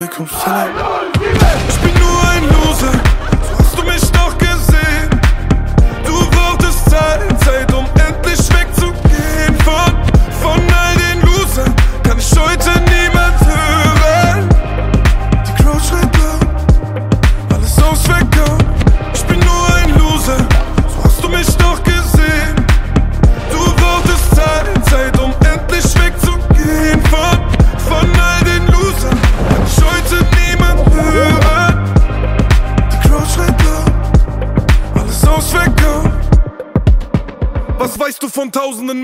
Ich bin nur ein Loser, so hast du mich doch gesehen. Du brauchtest Zeit, um endlich wegzugehen. Von all den Losern kann ich heute niemand hören. Die Crowd schreit laut, alles ausverkauft. Ich bin nur ein Loser, so hast du mich doch gesehen. Du brauchtest Zeit, um endlich wegzugehen. Von all den Losern kann ich heute niemand hören. Die Crowd schreit laut, alles ausverkauft. Was weißt du von Tausenden